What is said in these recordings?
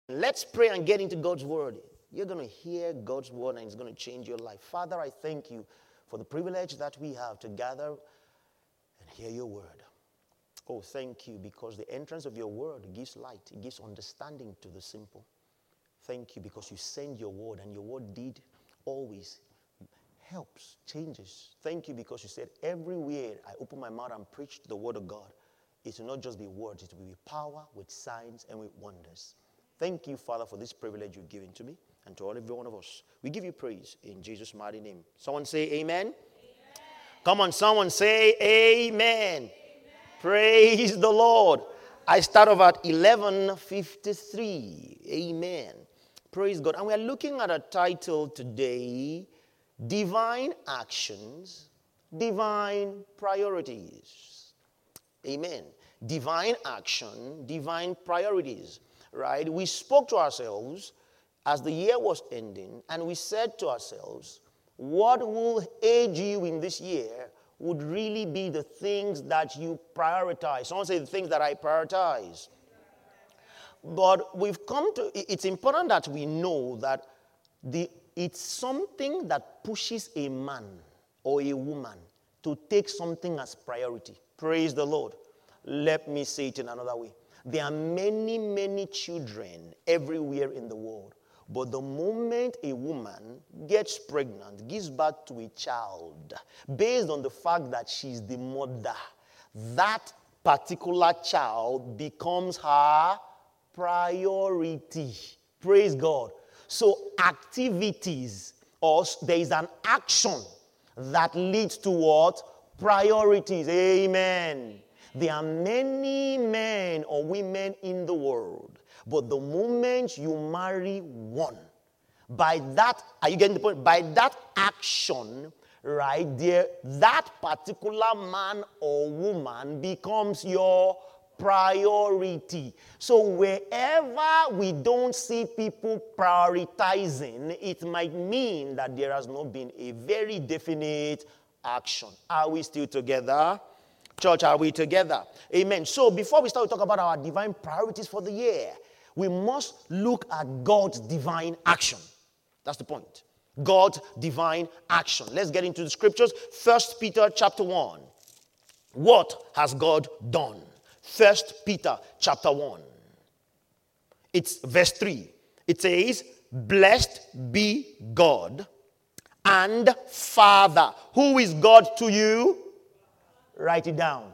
Let's pray and get into God's word. You're going to hear God's word and it's going to change your life. Father, I thank you for the privilege that we have to gather and hear your word. Oh, thank you, because the entrance of your word gives light. It gives understanding to the simple. Thank you because you send your word, and your word did always helps, changes. Thank you because you said everywhere I open my mouth and preach the word of God, it will not just be words, it will be power with signs and with wonders. Thank you, Father, for this privilege you've given to me and to every one of us. We give you praise in Jesus' mighty name. Someone say amen. Amen. Come on, someone say amen. Amen. Praise the Lord. I start off at 11:53. Amen. Praise God. And we are looking at a title today, Divine Actions, Divine Priorities. Amen. Divine action, divine priorities. Right? We spoke to ourselves as the year was ending, and we said to ourselves, what will aid you in this year would really be the things that you prioritize. Someone say the things that I prioritize. But we've come to, it's important that we know that it's something that pushes a man or a woman to take something as priority. Praise the Lord. Let me say it in another way. There are many, many children everywhere in the world. But the moment a woman gets pregnant, gives birth to a child, based on the fact that she's the mother, that particular child becomes her priority. Praise God. So activities, or there is an action that leads to what? Priorities. Amen. There are many men or women in the world, but the moment you marry one, by that, are you getting the point? By that action, right there, that particular man or woman becomes your priority. So wherever we don't see people prioritizing, it might mean that there has not been a very definite action. Are we still together? Church, are we together? Amen. So before we start to talk about our divine priorities for the year, we must look at God's divine action. That's the point. God's divine action. Let's get into the scriptures. 1 Peter chapter 1. What has God done? 1 Peter chapter 1. It's verse 3. It says, blessed be God and Father. Who is God to you? Write it down.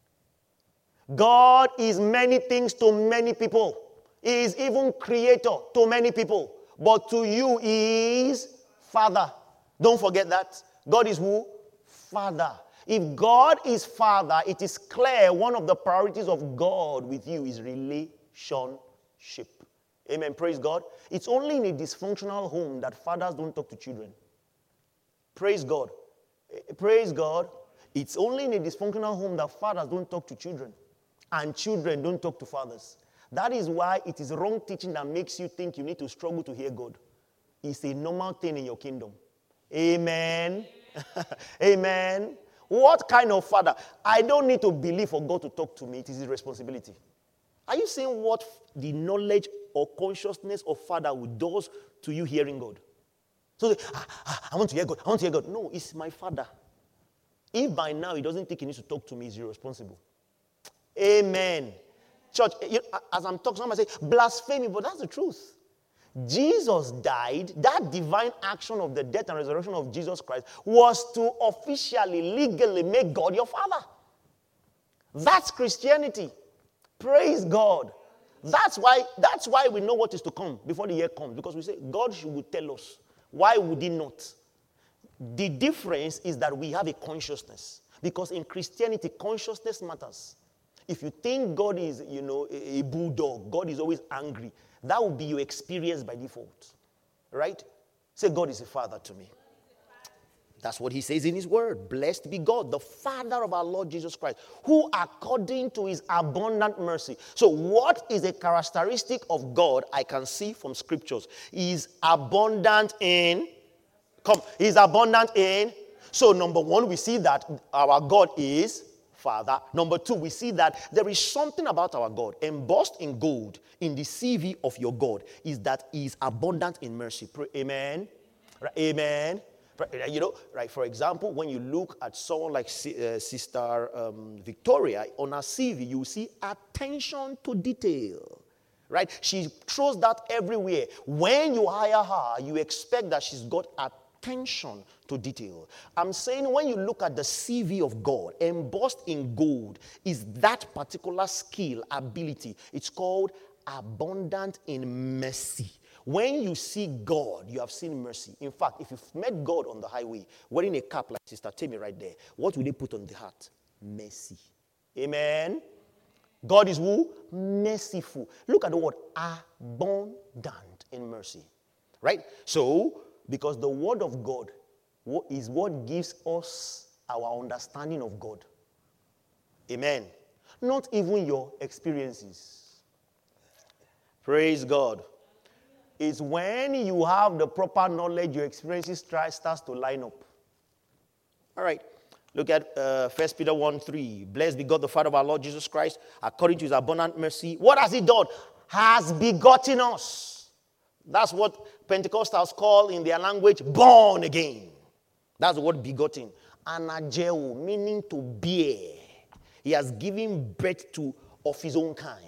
God is many things to many people. He is even creator to many people. But to you he is Father. Don't forget that. God is who? Father. If God is Father, it is clear one of the priorities of God with you is relationship. Amen. Praise God. It's only in a dysfunctional home that fathers don't talk to children. Praise God. Praise God. It's only in a dysfunctional home that fathers don't talk to children and children don't talk to fathers. That is why it is wrong teaching that makes you think you need to struggle to hear God. It's a normal thing in your kingdom. Amen. Amen. What kind of father? I don't need to believe for God to talk to me. It is his responsibility. Are you seeing what the knowledge or consciousness of fatherhood does to you hearing God? So, I want to hear God. I want to hear God. No, it's my father. If by now he doesn't think he needs to talk to me, he's irresponsible. Amen. Church, as I'm talking, somebody say, blasphemy, but that's the truth. Jesus died. That divine action of the death and resurrection of Jesus Christ was to officially, legally make God your father. That's Christianity. Praise God. That's why we know what is to come before the year comes. Because we say, God should tell us. Why would he not? The difference is that we have a consciousness. Because in Christianity, consciousness matters. If you think God is, a bulldog, God is always angry, that will be your experience by default. Right? Say, God is a father to me. That's what he says in his word. Blessed be God, the Father of our Lord Jesus Christ, who according to his abundant mercy. So what is a characteristic of God I can see from scriptures? He's abundant in... He's abundant in... So number one, we see that our God is Father. Number two, we see that there is something about our God embossed in gold in the CV of your God is that he is abundant in mercy. Amen. Right, amen. You know, right, for example, when you look at someone like Sister Victoria on her CV, you see attention to detail. Right? She throws that everywhere. When you hire her, you expect that she's got attention to detail. I'm saying when you look at the CV of God, embossed in gold, is that particular skill, ability. It's called abundant in mercy. When you see God, you have seen mercy. In fact, if you've met God on the highway, wearing a cap like Sister Tammy right there, what will they put on the heart? Mercy. Amen. God is who? Merciful. Look at the word abundant in mercy. Right? So, because the word of God is what gives us our understanding of God. Amen. Not even your experiences. Praise God. It's when you have the proper knowledge, your experiences starts to line up. All right. Look at 1 Peter 1:3. Blessed be God the Father of our Lord Jesus Christ, according to his abundant mercy. What has he done? Has begotten us. That's what Pentecostals call in their language, born again. That's the word begotten. Anageo, meaning to bear. He has given birth to of his own kind.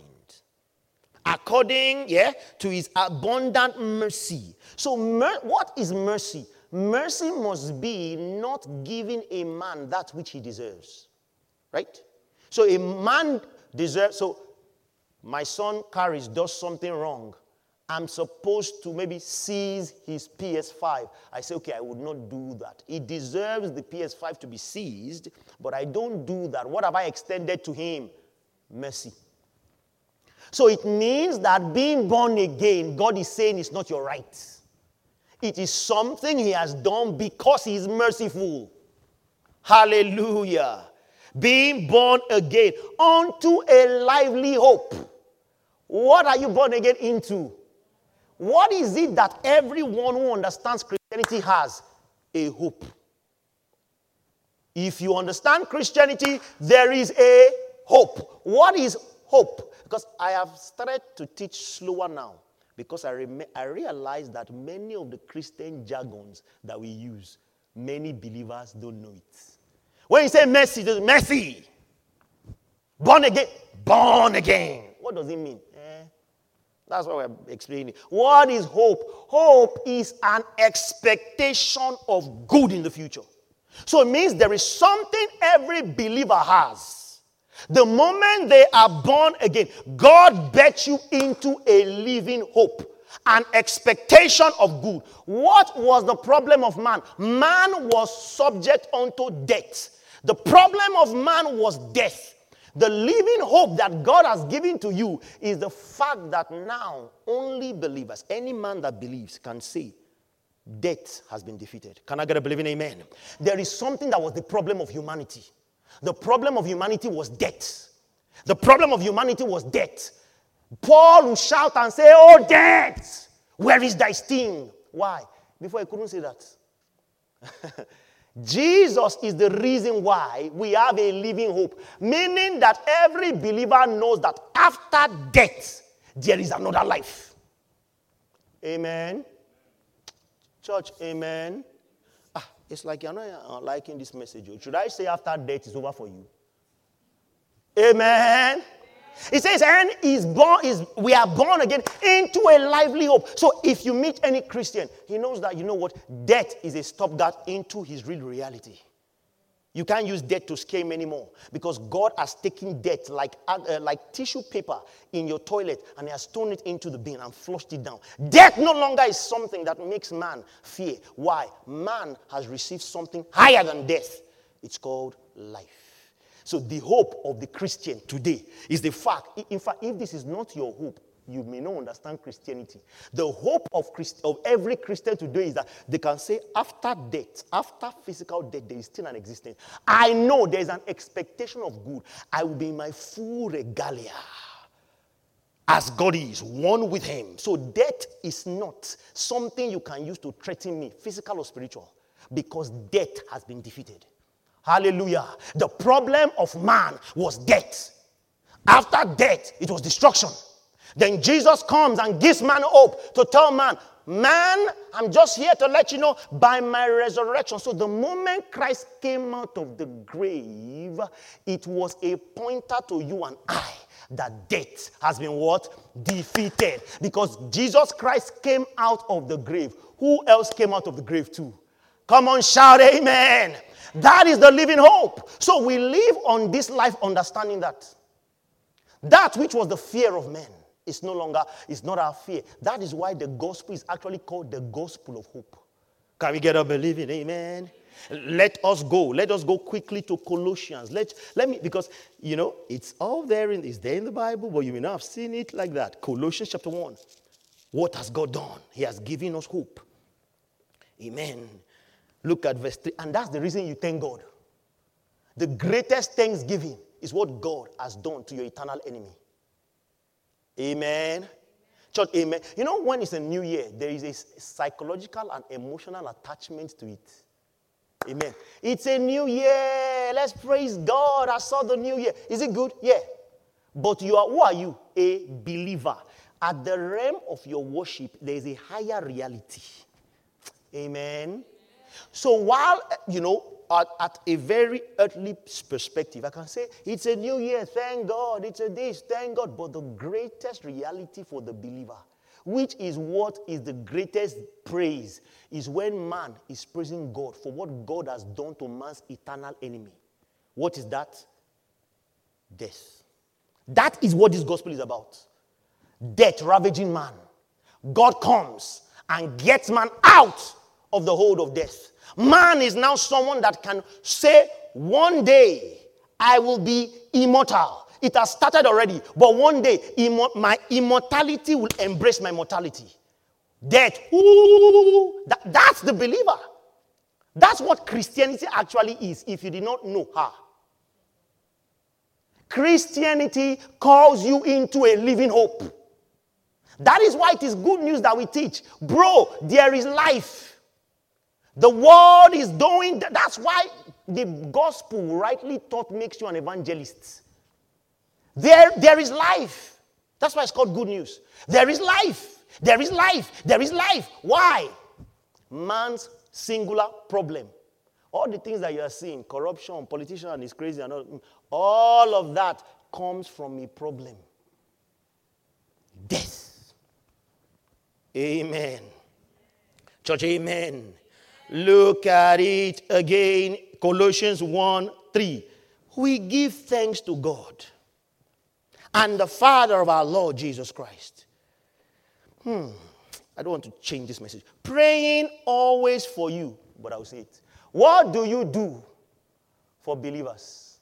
According, to his abundant mercy. So what is mercy? Mercy must be not giving a man that which he deserves. Right? So a man deserves, so my son Caris does something wrong. I'm supposed to maybe seize his PS5. I say, okay, I would not do that. He deserves the PS5 to be seized, but I don't do that. What have I extended to him? Mercy. So it means that being born again, God is saying it's not your right. It is something he has done because he is merciful. Hallelujah. Being born again unto a lively hope. What are you born again into? What is it that everyone who understands Christianity has? A hope. If you understand Christianity, there is a hope. What is hope? Because I have started to teach slower now. Because I realize that many of the Christian jargons that we use, many believers don't know it. When you say mercy, mercy. Born again. Born again. What does it mean? That's what we're explaining. What is hope? Hope is an expectation of good in the future. So it means there is something every believer has. The moment they are born again, God bet you into a living hope, an expectation of good. What was the problem of man? Man was subject unto death. The problem of man was death. The living hope that God has given to you is the fact that now only believers, any man that believes can say, death has been defeated. Can I get a believing amen? There is something that was the problem of humanity. The problem of humanity was death. The problem of humanity was death. Paul will shout and say, oh, death, where is thy sting? Why? Before he couldn't say that. Jesus is the reason why we have a living hope. Meaning that every believer knows that after death, there is another life. Amen. Church, amen. It's like you're not liking this message. Should I say after death is over for you? Amen. It says, and we are born again into a lively hope. So if you meet any Christian, he knows that, you know what, death is a stopgap into his real reality. You can't use death to scare him anymore because God has taken death like tissue paper in your toilet and he has thrown it into the bin and flushed it down. Death no longer is something that makes man fear. Why? Man has received something higher than death. It's called life. So the hope of the Christian today is the fact, in fact, if this is not your hope, you may not understand Christianity. The hope of every Christian today is that they can say after death, after physical death, there is still an existence. I know there is an expectation of good. I will be in my full regalia as God is, one with him. So death is not something you can use to threaten me, physical or spiritual, because death has been defeated. Hallelujah. The problem of man was death. After death, it was destruction. Then Jesus comes and gives man hope to tell man, man, I'm just here to let you know by my resurrection. So the moment Christ came out of the grave, it was a pointer to you and I that death has been what? Defeated. Because Jesus Christ came out of the grave. Who else came out of the grave too? Come on, shout amen. That is the living hope. So we live on this life understanding that. That which was the fear of men is no longer, is not our fear. That is why the gospel is actually called the gospel of hope. Can we get up and believe it? Amen. Let us go. Let us go quickly to Colossians. Let me, because, you know, it's all there, it's there in the Bible, but you may not have seen it like that. Colossians chapter 1. What has God done? He has given us hope. Amen. Look at verse 3. And that's the reason you thank God. The greatest thanksgiving is what God has done to your eternal enemy. Amen. Church, amen. You know, when it's a new year, there is a psychological and emotional attachment to it. Amen. It's a new year. Let's praise God. I saw the new year. Is it good? Yeah. But who are you? A believer. At the realm of your worship, there is a higher reality. Amen. So while, you know, at a very earthly perspective, I can say, it's a new year, thank God. It's a this, thank God. But the greatest reality for the believer, which is what is the greatest praise, is when man is praising God for what God has done to man's eternal enemy. What is that? Death. That is what this gospel is about. Death ravaging man. God comes and gets man out of the hold of death. Man is now someone that can say, one day I will be immortal. It has started already, but one day my immortality will embrace my mortality. Death, that's the believer. That's what Christianity actually is, if you did not know her. Christianity calls you into a living hope. That is why it is good news that we teach. Bro, there is life. The world is doing, that's why the gospel rightly taught makes you an evangelist. There is life. That's why it's called good news. There is life. There is life. There is life. Why? Man's singular problem. All the things that you are seeing, corruption, politician is crazy, and all of that comes from a problem. Death. Amen. Church, amen. Look at it again. Colossians 1:3. We give thanks to God and the Father of our Lord Jesus Christ. I don't want to change this message. Praying always for you. But I'll say it. What do you do for believers?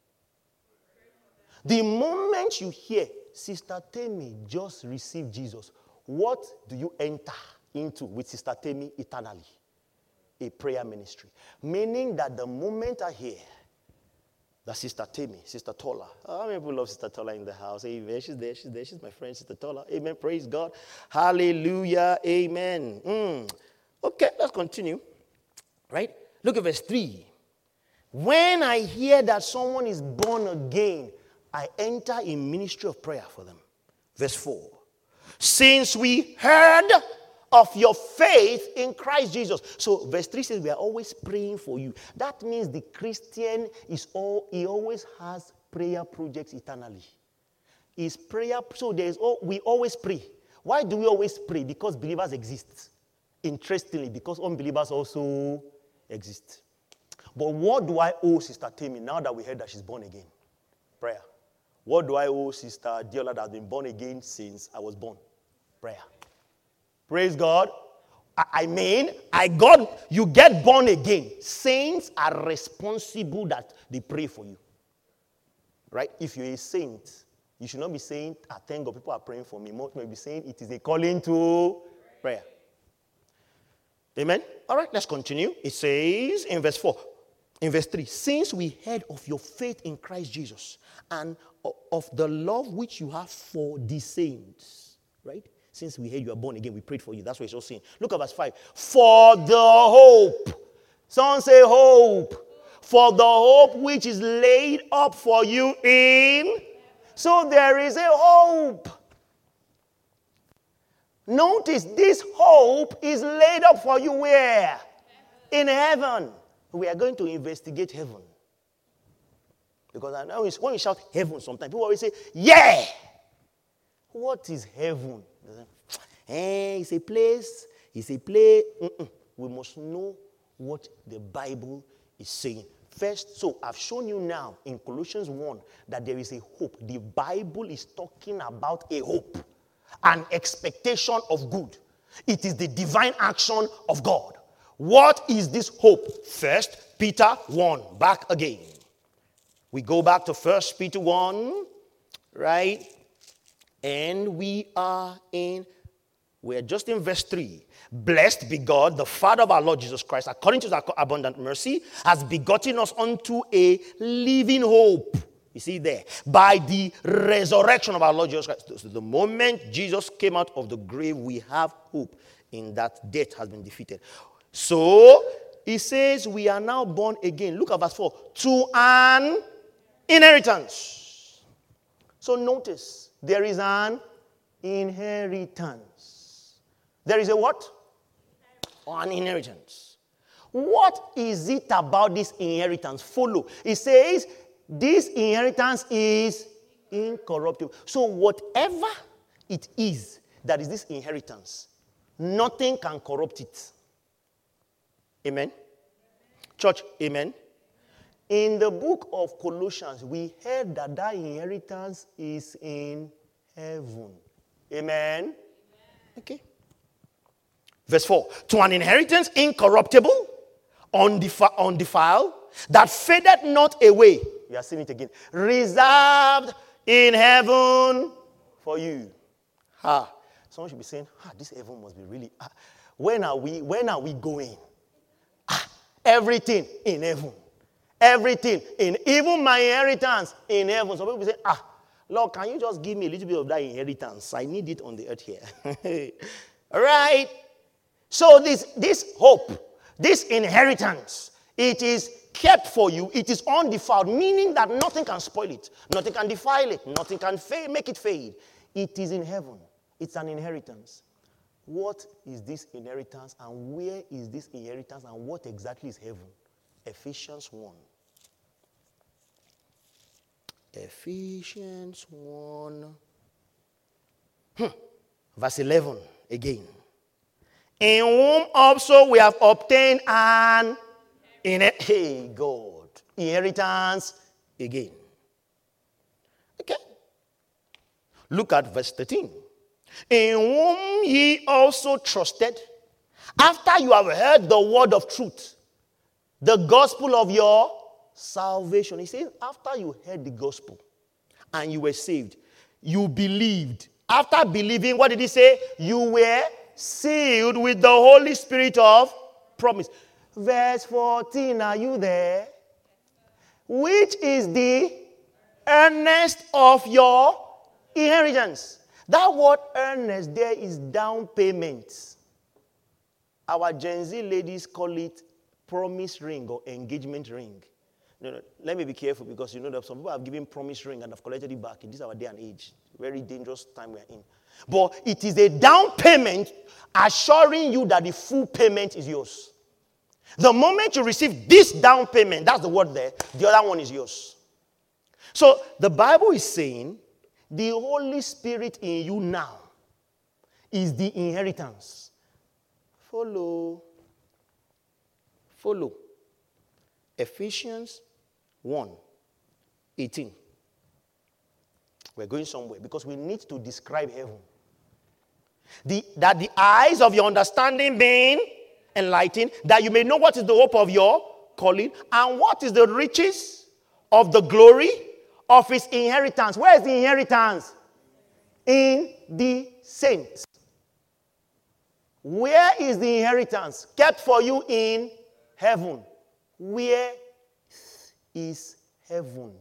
The moment you hear, Sister Temi just received Jesus, what do you enter into with Sister Temi eternally? A prayer ministry. Meaning that the moment I hear that Sister Temi, Sister Tola, how many people love Sister Tola in the house? Amen. She's there. She's my friend, Sister Tola. Amen. Praise God. Hallelujah. Amen. Okay, let's continue. Right? Look at verse 3. When I hear that someone is born again, I enter a ministry of prayer for them. Verse 4. Since we heard of your faith in Christ Jesus. So verse 3 says we are always praying for you. That means the Christian he always has prayer projects eternally. Is prayer, so we always pray. Why do we always pray? Because believers exist. Interestingly, because unbelievers also exist. But what do I owe Sister Temi now that we heard that she's born again? Prayer. What do I owe Sister Diola that has been born again since I was born? Prayer. Praise God. You get born again. Saints are responsible that they pray for you. Right? If you're a saint, you should not be saying, thank God people are praying for me. Most may be saying it is a calling to prayer. Amen? All right, let's continue. It says in verse 3, since we heard of your faith in Christ Jesus and of the love which you have for the saints, right? Since we heard you are born again, we prayed for you. That's what it's all saying. Look at verse 5. For the hope. Someone say hope. for the hope which is laid up for you in. So there is a hope. Notice this hope is laid up for you where? In heaven. We are going to investigate heaven. Because I know when you shout heaven sometimes, people always say, yeah! What is heaven? It's a place. It's a place. We must know what the Bible is saying. First, so I've shown you now in Colossians 1 that there is a hope. The Bible is talking about a hope, an expectation of good. It is the divine action of God. What is this hope? First Peter 1. Back again. We go back to 1 Peter 1, right? And we're just in verse 3. Blessed be God, the Father of our Lord Jesus Christ, according to his abundant mercy, has begotten us unto a living hope. You see there, by the resurrection of our Lord Jesus Christ. So the moment Jesus came out of the grave, we have hope in that death has been defeated. So, he says we are now born again. Look at verse 4. To an inheritance. So notice, there is an inheritance. There is a what? An inheritance. What is it about this inheritance? Follow. It says, this inheritance is incorruptible. So whatever it is that is this inheritance, nothing can corrupt it. Amen? Church, amen? In the book of Colossians, we heard that inheritance is in heaven. Amen? Okay. Verse 4. To an inheritance incorruptible, undefiled, that fadeth not away. You are seeing it again. Reserved in heaven for you. Someone should be saying, this heaven must be really. When are we going? Everything in heaven. Everything in, even my inheritance in heaven. Some people say, Lord, can you just give me a little bit of that inheritance? I need it on the earth here. All right. So this hope, this inheritance, it is kept for you. It is undefiled, meaning that nothing can spoil it. Nothing can defile it. Nothing can make it fade. It is in heaven. It's an inheritance. What is this inheritance and where is this inheritance and what exactly is heaven? Ephesians 1. Ephesians 1. Verse 11 again. In whom also we have obtained an inheritance again. Okay. Look at verse 13. In whom ye also trusted, after you have heard the word of truth, the gospel of your salvation. He says, after you heard the gospel and you were saved, you believed. After believing, what did he say? You were sealed with the Holy Spirit of promise. Verse 14, are you there? Which is the earnest of your inheritance. That word earnest there is down payment. Our Gen Z ladies call it promise ring or engagement ring. No, let me be careful because you know that some people have given promise ring and have collected it back in this our day and age. Very dangerous time we are in. But it is a down payment assuring you that the full payment is yours. The moment you receive this down payment, that's the word there, the other one is yours. So the Bible is saying the Holy Spirit in you now is the inheritance. Follow. Ephesians 1:18. We're going somewhere because we need to describe heaven. That the eyes of your understanding being enlightened, that you may know what is the hope of your calling and what is the riches of the glory of his inheritance. Where is the inheritance? In the saints. Where is the inheritance? Kept for you in heaven. Where is heaven?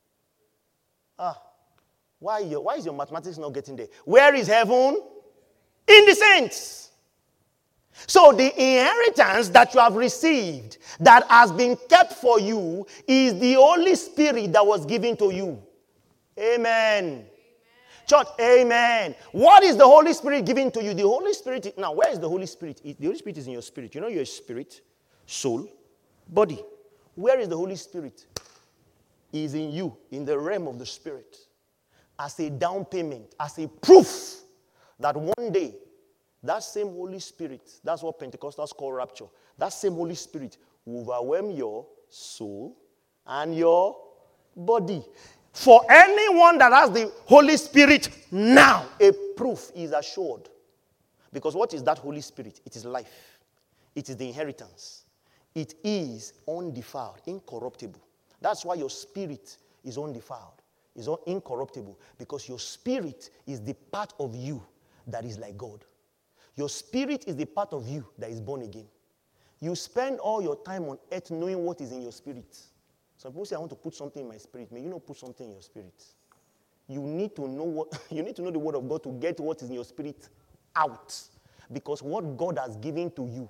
Why is your mathematics not getting there? Where is heaven? In the saints. So the inheritance that you have received, that has been kept for you, is the Holy Spirit that was given to you. Amen. Church, amen. What is the Holy Spirit giving to you? The Holy Spirit, now where is the Holy Spirit? The Holy Spirit is in your spirit. You know you're a spirit, soul, body. Where is the Holy Spirit? He is in you, in the realm of the Spirit. As a down payment, as a proof that one day, that same Holy Spirit, that's what Pentecostals call rapture, that same Holy Spirit will overwhelm your soul and your body. For anyone that has the Holy Spirit now, a proof is assured. Because what is that Holy Spirit? It is life. It is the inheritance. It is undefiled, incorruptible. That's why your spirit is undefiled, is incorruptible. Because your spirit is the part of you that is like God. Your spirit is the part of you that is born again. You spend all your time on earth knowing what is in your spirit. Some people say, I want to put something in my spirit. May you not put something in your spirit. You need to know you need to know the word of God to get what is in your spirit out. Because what God has given to you.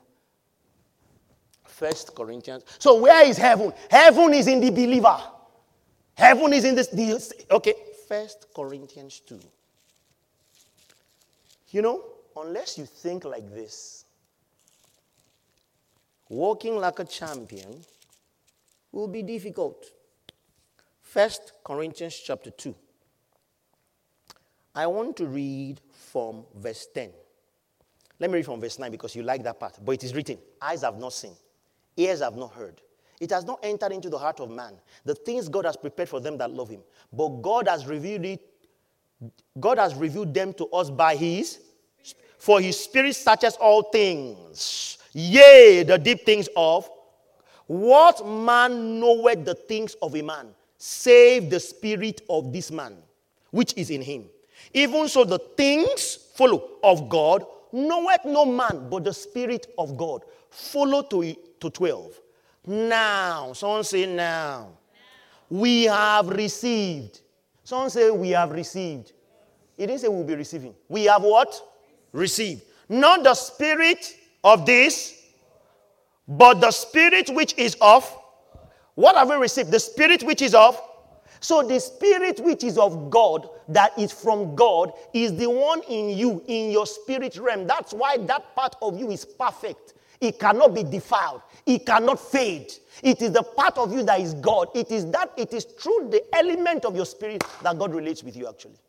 1 Corinthians. So where is heaven? Heaven is in the believer. Heaven is in this. Okay. 1 Corinthians 2. You know, unless you think like this, walking like a champion will be difficult. 1 Corinthians chapter 2. I want to read from verse 10. Let me read from verse 9 because you like that part. But it is written, eyes have not seen, ears have not heard. It has not entered into the heart of man, the things God has prepared for them that love him. But God has revealed them to us by his, for his Spirit searches all things. Yea, the deep things of what man knoweth the things of a man, save the spirit of this man, which is in him. Even so the things, follow, of God, knoweth no man, but the Spirit of God. Follow to 12. Now, someone say now. We have received. Someone say we have received. He didn't say we'll be receiving. We have what? Received. Not the spirit of this, but the Spirit which is of. What have we received? The Spirit which is of. So the Spirit which is of God, that is from God, is the one in you, in your spirit realm. That's why that part of you is perfect. It cannot be defiled. It cannot fade. It is the part of you that is God. It is through the element of your spirit that God relates with you actually.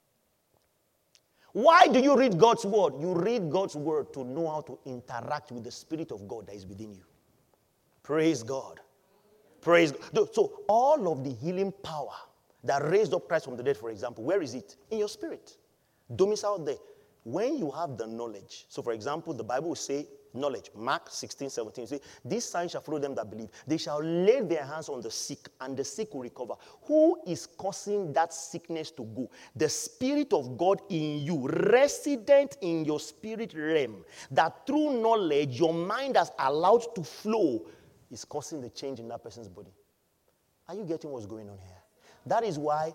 Why do you read God's word? You read God's word to know how to interact with the Spirit of God that is within you. Praise God. Praise God. So all of the healing power that raised up Christ from the dead, for example, where is it? In your spirit. Domiciled there. When you have the knowledge. So for example, the Bible will say knowledge. Mark 16:17 say, these signs shall follow them that believe. They shall lay their hands on the sick, and the sick will recover. Who is causing that sickness to go? The Spirit of God in you, resident in your spirit realm, that through knowledge your mind has allowed to flow, is causing the change in that person's body. Are you getting what's going on here? That is why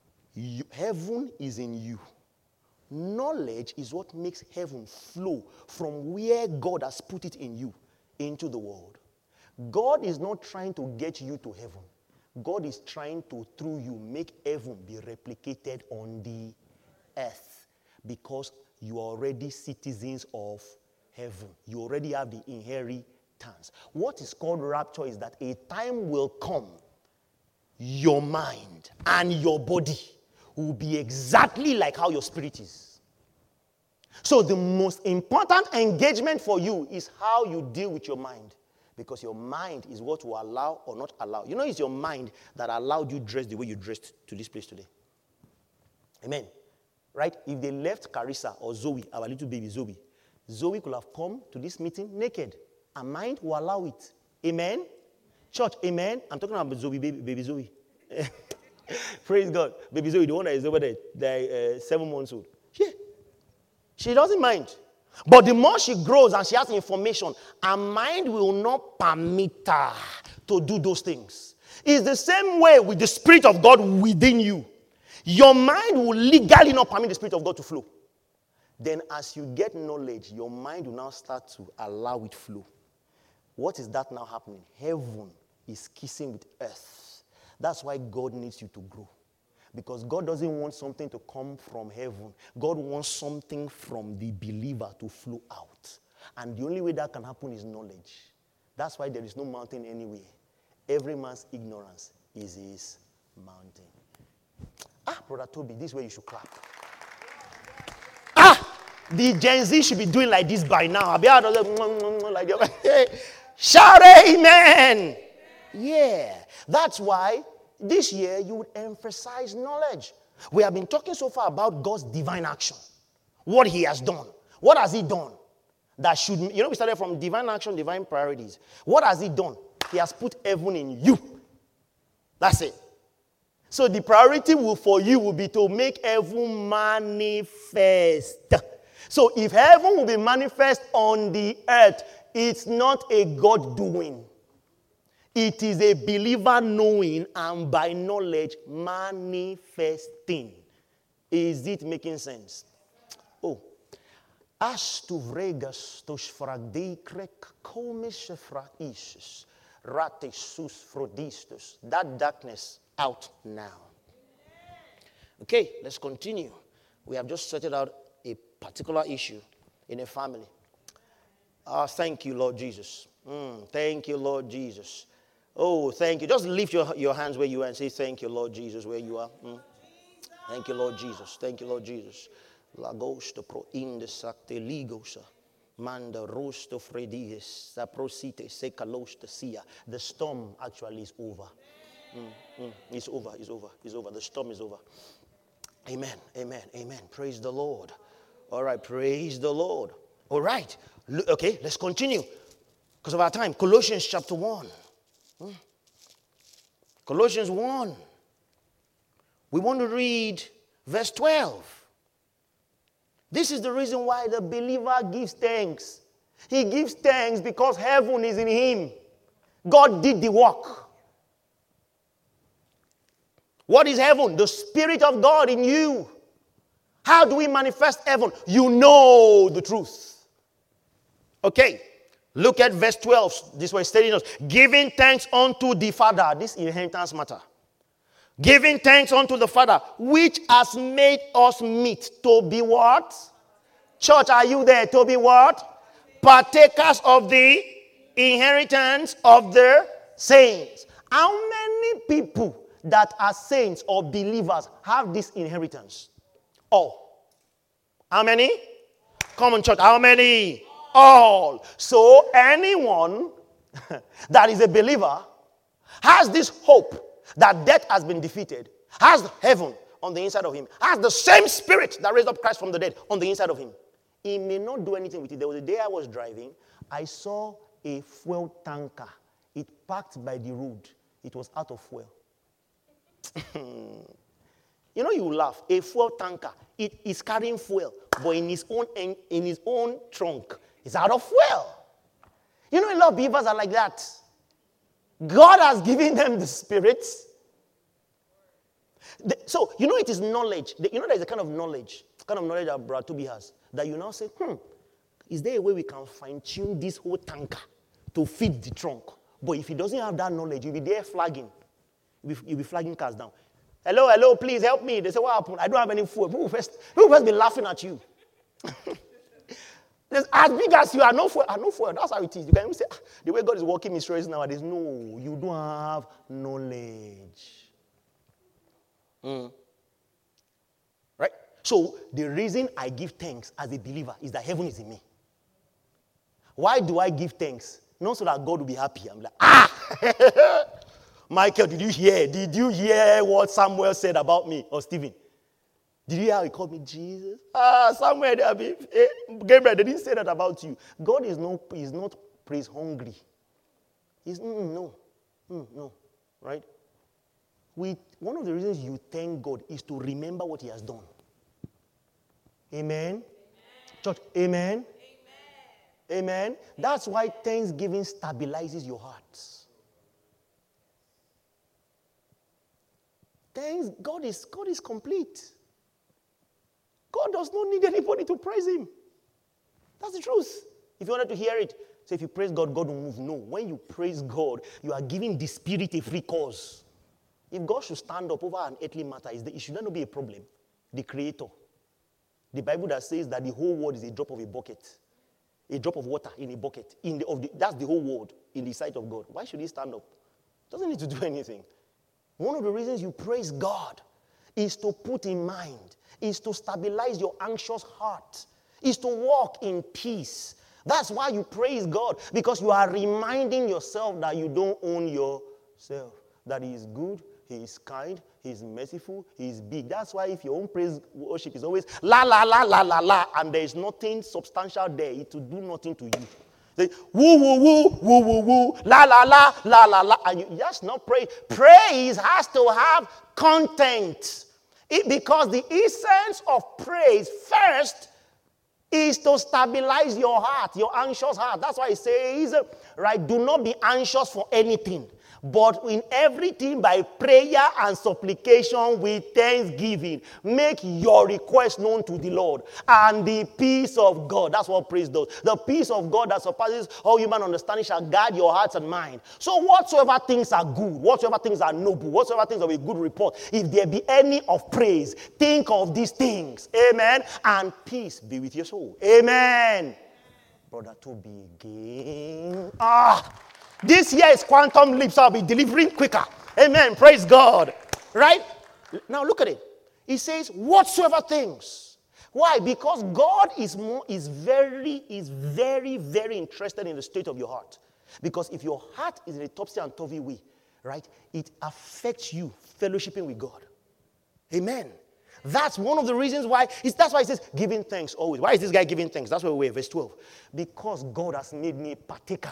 heaven is in you. Knowledge is what makes heaven flow from where God has put it in you into the world. God is not trying to get you to heaven. God is trying to, through you, make heaven be replicated on the earth, because you are already citizens of heaven. You already have the inheritance. What is called rapture is that a time will come, your mind and your body will be exactly like how your spirit is. So the most important engagement for you is how you deal with your mind. Because your mind is what will allow or not allow. You know, it's your mind that allowed you dress the way you dressed to this place today. Amen. Right? If they left Carissa or Zoe, our little baby Zoe, Zoe could have come to this meeting naked. Her mind will allow it. Amen. Church, amen. I'm talking about Zoe, baby Zoe. Praise God. Baby Zoe, the one that is over there, 7 months old. Yeah. She doesn't mind. But the more she grows and she has information, her mind will not permit her to do those things. It's the same way with the Spirit of God within you. Your mind will legally not permit the Spirit of God to flow. Then as you get knowledge, your mind will now start to allow it flow. What is that now happening? Heaven is kissing with earth. That's why God needs you to grow. Because God doesn't want something to come from heaven. God wants something from the believer to flow out. And the only way that can happen is knowledge. That's why there is no mountain anywhere. Every man's ignorance is his mountain. Brother Toby, this is where you should clap. The Gen Z should be doing like this by now. I'll be out of the shout amen. Yeah. That's why this year you would emphasize knowledge. We have been talking so far about God's divine action. What he has done. What has he done? That should, we started from divine action, divine priorities. What has he done? He has put heaven in you. That's it. So the priority for you will be to make heaven manifest. So if heaven will be manifest on the earth, it's not a God doing. It is a believer knowing and by knowledge manifesting. Is it making sense? Oh. As tu vregas tos fragdei krek komische fraisus rate sus frodistus. That darkness out now. Okay, let's continue. We have just sorted out a particular issue in a family. Thank you, Lord Jesus. Thank you, Lord Jesus. Oh, thank you. Just lift your hands where you are and say, thank you, Lord Jesus, where you are. Thank you, Lord Jesus. Thank you, Lord Jesus. Lagosta pro indesacte ligosa. Manda rosto fredies. Saprosite secalosta sia. The storm actually is over. It's over. The storm is over. Amen. Praise the Lord. All right, praise the Lord. All right. Okay, let's continue. Because of our time. Colossians chapter 1. Colossians 1. We want to read verse 12. This is the reason why the believer gives thanks. He gives thanks because heaven is in him. God did the work. What is heaven? The Spirit of God in you. How do we manifest heaven? You know the truth. Okay. Look at verse 12. This was telling us. Giving thanks unto the Father. This inheritance matter. Giving thanks unto the Father, which has made us meet to be what? Church, are you there? To be what? Partakers of the inheritance of the saints. How many people that are saints or believers have this inheritance? All. How many? Come on, church. How many? All. So anyone that is a believer has this hope that death has been defeated, has heaven on the inside of him, has the same Spirit that raised up Christ from the dead on the inside of him. He may not do anything with it. There was a day I was driving. I saw a fuel tanker. It parked by the road. It was out of fuel. You laugh. A fuel tanker. It is carrying fuel, but in his own trunk, it's out of fuel. A lot of believers are like that. God has given them the Spirit. So, it is knowledge. There's a kind of knowledge that Brother Toby has. That you now say, is there a way we can fine-tune this whole tanker to fit the trunk? But if he doesn't have that knowledge, you'll be there flagging. You'll be flagging cars down. Hello, please help me. They say, what happened? I don't have any fuel. People first be laughing at you. As big as you are, no fuel. No fuel. That's how it is. You can even say, the way God is working mysteries nowadays. No, you don't have knowledge. Right? So, the reason I give thanks as a believer is that heaven is in me. Why do I give thanks? Not so that God will be happy. I'm like, Michael, did you hear what Samuel said about me or Stephen? Did you hear how he called me Jesus? Samuel, Gabriel, they didn't say that about you. God is not praise hungry. He's no. Right? One of the reasons you thank God is to remember what he has done. Amen? Church, amen? Amen? That's why thanksgiving stabilizes your hearts. God is complete. God does not need anybody to praise him. That's the truth. If you wanted to hear it, say if you praise God, God will move. No. When you praise God, you are giving the Spirit a free course. If God should stand up over an earthly matter, it should not be a problem. The Creator. The Bible that says that the whole world is a drop of a bucket. A drop of water in a bucket. That's the whole world in the sight of God. Why should he stand up? Doesn't need to do anything. One of the reasons you praise God is to put in mind, is to stabilize your anxious heart, is to walk in peace. That's why you praise God, because you are reminding yourself that you don't own yourself, that he is good, he is kind, he is merciful, he is big. That's why if your own praise worship is always la, la, la, la, la, la, and there is nothing substantial there, it will do nothing to you. Say, woo, woo, woo, woo, woo, woo, la, la, la, la, la, la, and you just not pray. Praise has to have content. Because the essence of praise first is to stabilize your heart, your anxious heart. That's why it says, right, do not be anxious for anything, but in everything by prayer and supplication with thanksgiving, make your request known to the Lord. And the peace of God, that's what praise does. The peace of God that surpasses all human understanding shall guard your hearts and mind. So whatsoever things are good, whatsoever things are noble, whatsoever things of a good report, if there be any of praise, think of these things. Amen. And peace be with your soul. Amen. Brother Toby again. This year is quantum leaps. I'll be delivering quicker. Amen. Praise God. Right? Now look at it. He says, whatsoever things. Why? Because God is very, very interested in the state of your heart. Because if your heart is in a topsy and turvy way, right, it affects you fellowshipping with God. Amen. That's one of the reasons why. That's why it says giving thanks always. Why is this guy giving thanks? That's where we're verse 12. Because God has made me a partaker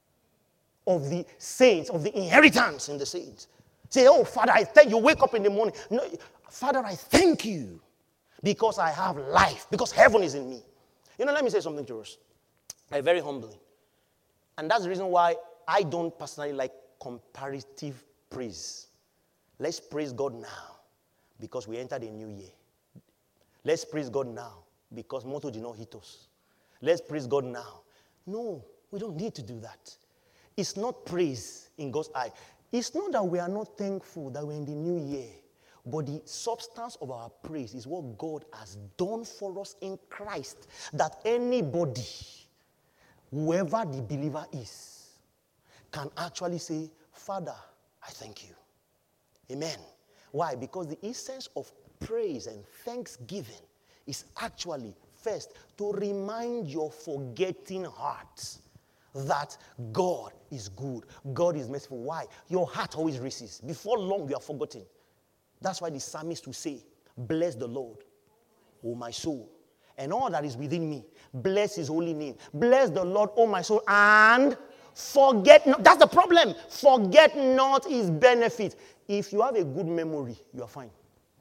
of the saints, of the inheritance in the saints. Say, oh, Father, I thank you. Wake up in the morning. No, Father, I thank you because I have life, because heaven is in me. Let me say something to us. Very humbling. And that's the reason why I don't personally like comparative praise. Let's praise God now because we entered a new year. Let's praise God now because moto did not hit us. Let's praise God now. No, we don't need to do that. It's not praise in God's eye. It's not that we are not thankful that we're in the new year, but the substance of our praise is what God has done for us in Christ. That anybody, whoever the believer is, can actually say, Father, I thank you. Amen. Why? Because the essence of praise and thanksgiving is actually first to remind your forgetting heart that God is good. God is merciful. Why? Your heart always races. Before long, you are forgotten. That's why the psalmist will say, bless the Lord, O my soul, and all that is within me. Bless his holy name. Bless the Lord, O my soul, and forget not. That's the problem. Forget not his benefit. If you have a good memory, you are fine.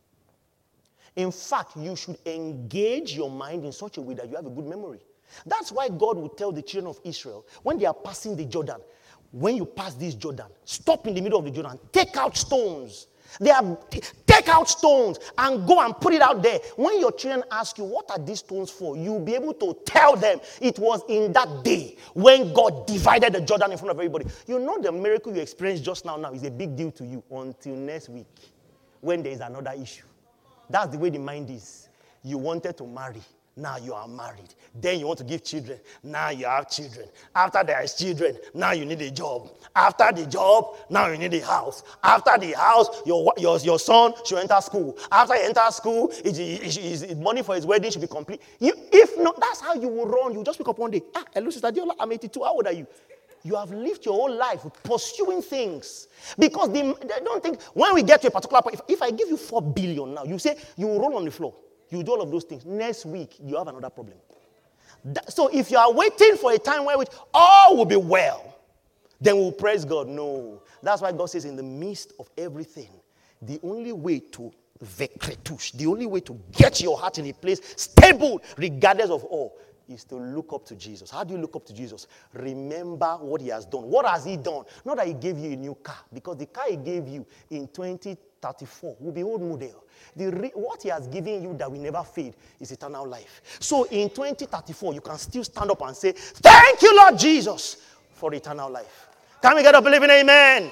In fact, you should engage your mind in such a way that you have a good memory. That's why God will tell the children of Israel, when they are passing the Jordan, when you pass this Jordan, stop in the middle of the Jordan, take out stones. Take out stones and go and put it out there. When your children ask you, what are these stones for? You'll be able to tell them it was in that day when God divided the Jordan in front of everybody. You know the miracle you experienced just now is a big deal to you until next week when there is another issue. That's the way the mind is. You wanted to marry. Now you are married. Then you want to give children. Now you have children. After there is children, now you need a job. After the job, now you need a house. After the house, your son should enter school. After he enters school, his money for his wedding should be complete. If not, that's how you will run. You just wake up one day. Hello, Sister Diola, I'm 82. How old are you? You have lived your whole life pursuing things. Because they don't think, when we get to a particular point, if I give you 4 billion now, you say you will roll on the floor. You do all of those things. Next week, you have another problem. So if you are waiting for a time where all will be well, then we'll praise God. No. That's why God says in the midst of everything, the only way to the only way to get your heart in a place stable regardless of all, is to look up to Jesus. How do you look up to Jesus? Remember what he has done. What has he done? Not that he gave you a new car, because the car he gave you in 2034 will be old model. What he has given you that will never fade is eternal life. So in 2034, you can still stand up and say, thank you, Lord Jesus, for eternal life. Can we get up believing amen?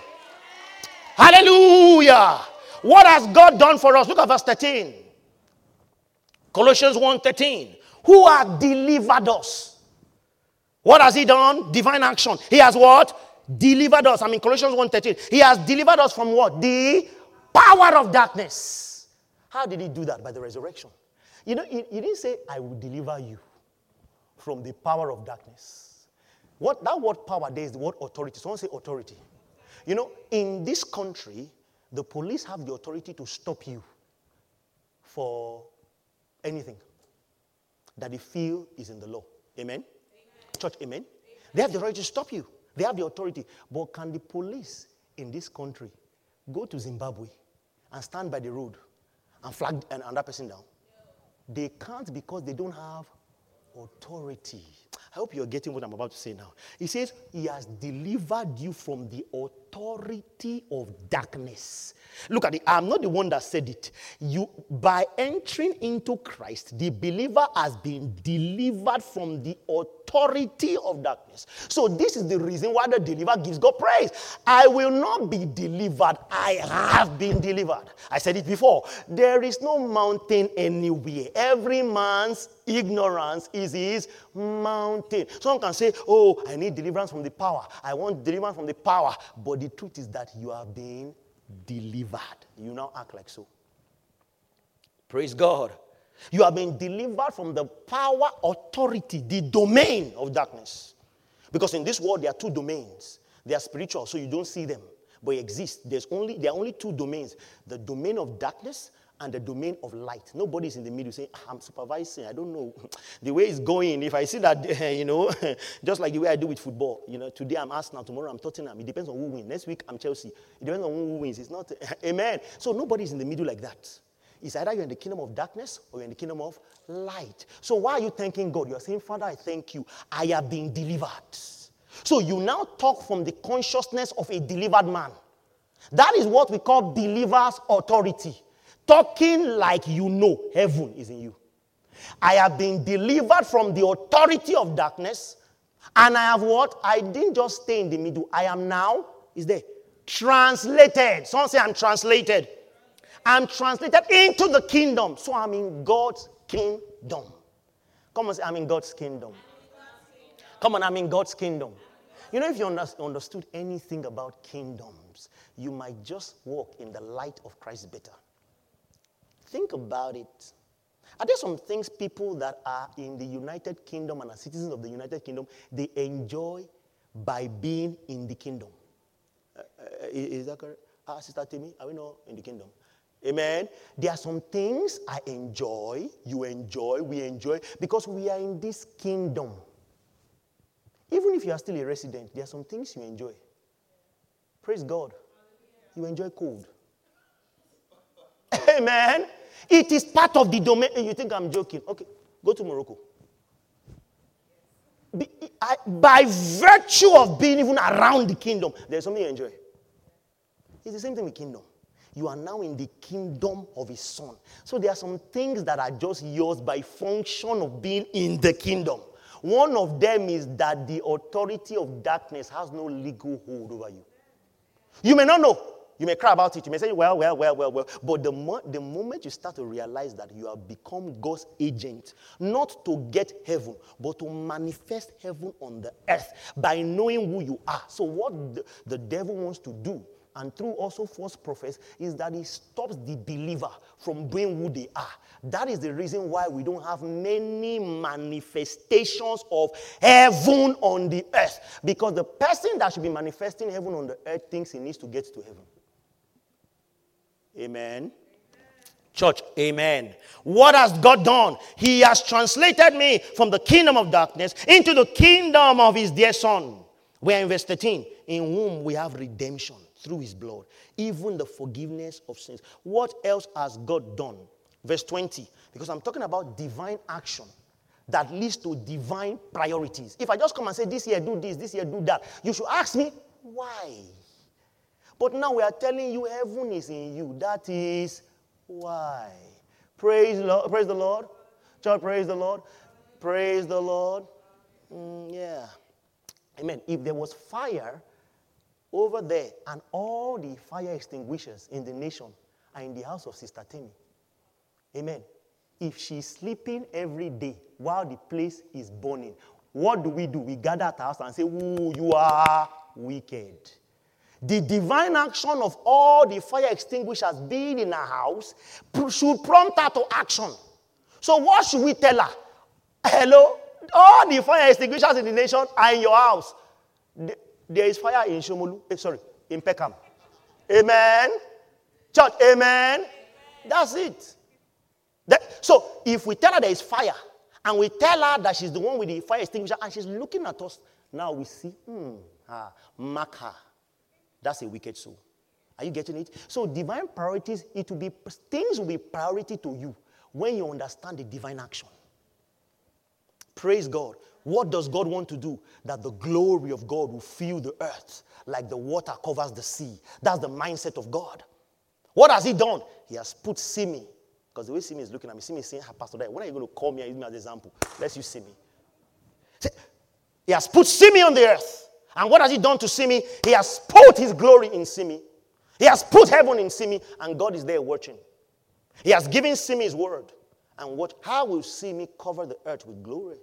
Hallelujah. What has God done for us? Look at verse 13. Colossians 1:13. Who has delivered us? What has he done? Divine action. He has what? Delivered us. Colossians 1:13. He has delivered us from what? The power of darkness. How did he do that? By the resurrection. He didn't say, I will deliver you from the power of darkness. That word power there is the word authority. Someone say authority. In this country, the police have the authority to stop you for anything that they feel is in the law. Amen? Amen. Church, amen? Amen? They have the authority to stop you. They have the authority. But can the police in this country go to Zimbabwe and stand by the road and flag another person down? No. They can't, because they don't have authority. I hope you're getting what I'm about to say now. He says, he has delivered you from the authority of darkness. Look at it. I'm not the one that said it. By entering into Christ, the believer has been delivered from the authority of darkness. So this is the reason why the deliverer gives God praise. I will not be delivered. I have been delivered. I said it before. There is no mountain anywhere. Every man's ignorance is his mountain. Someone can say, oh, I need deliverance from the power. I want deliverance from the power. But the truth is that you are being delivered. You now act like so. Praise God. You have been delivered from the power, authority, the domain of darkness. Because in this world, there are two domains. They are spiritual, so you don't see them, but they exist. There are only two domains. The domain of darkness and the domain of light. Nobody's in the middle saying, I'm supervising. I don't know the way it's going. If I see that, just like the way I do with football. Today I'm Arsenal, tomorrow I'm Tottenham. It depends on who wins. Next week I'm Chelsea. It depends on who wins. It's not, amen. So nobody's in the middle like that. It's either you're in the kingdom of darkness or you're in the kingdom of light. So why are you thanking God? You're saying, Father, I thank you. I have been delivered. So you now talk from the consciousness of a delivered man. That is what we call believer's authority. Talking like heaven is in you. I have been delivered from the authority of darkness. And I have what? I didn't just stay in the middle. I am now, translated. Someone say, I'm translated. I'm translated into the kingdom. So I'm in God's kingdom. Come on, say, I'm in God's kingdom. Come on, I'm in God's kingdom. If you understood anything about kingdoms, you might just walk in the light of Christ better. Think about it. Are there some things people that are in the United Kingdom and are citizens of the United Kingdom, they enjoy by being in the kingdom? Is that correct? Sister Timmy, are we not in the kingdom? Amen. There are some things I enjoy, you enjoy, we enjoy, because we are in this kingdom. Even if you are still a resident, there are some things you enjoy. Praise God. You enjoy cold. Amen. It is part of the domain. You think I'm joking? Okay, go to Morocco. By virtue of being even around the kingdom, there's something you enjoy. It's the same thing with kingdom. You are now in the kingdom of his son. So there are some things that are just yours by function of being in the kingdom. One of them is that the authority of darkness has no legal hold over you. You may not know. You may cry about it. You may say, well. But the moment you start to realize that you have become God's agent, not to get heaven, but to manifest heaven on the earth by knowing who you are. So what the devil wants to do, and through also false prophets, is that he stops the believer from being who they are. That is the reason why we don't have many manifestations of heaven on the earth. Because the person that should be manifesting heaven on the earth thinks he needs to get to heaven. Amen. Church, amen. What has God done? He has translated me from the kingdom of darkness into the kingdom of his dear son. We are in verse 13. In whom we have redemption through his blood, even the forgiveness of sins. What else has God done? Verse 20. Because I'm talking about divine action. that leads to divine priorities. If I just come and say, this year do this year do that, you should ask me, why? But now we are telling you heaven is in you. That is why. Praise the Lord. Praise the Lord. Church, praise the Lord. Praise the Lord. Yeah. Amen. If there was fire over there and all the fire extinguishers in the nation are in the house of Sister Timmy, amen. If she's sleeping every day while the place is burning, what do? We gather at her house and say, ooh, you are wicked. The divine action of all the fire extinguishers being in her house should prompt her to action. So what should we tell her? Hello? All the fire extinguishers in the nation are in your house. There is fire in Shomolu. In Peckham. Amen. Church, amen. That's it. So if we tell her there is fire, and we tell her that she's the one with the fire extinguisher, and she's looking at us, now we see, mark her. That's a wicked soul. Are you getting it? So divine priorities, things will be priority to you when you understand the divine action. Praise God. What does God want to do? That the glory of God will fill the earth like the water covers the sea. That's the mindset of God. What has he done? He has put Simi, because the way Simi is looking at me, Simi is saying, Pastor, when are you going to call me and use me as an example? Let's use Simi. He has put Simi on the earth. And what has he done to Simi? He has put his glory in Simi. He has put heaven in Simi, and God is there watching. He has given Simi his word. And how will Simi cover the earth with glory?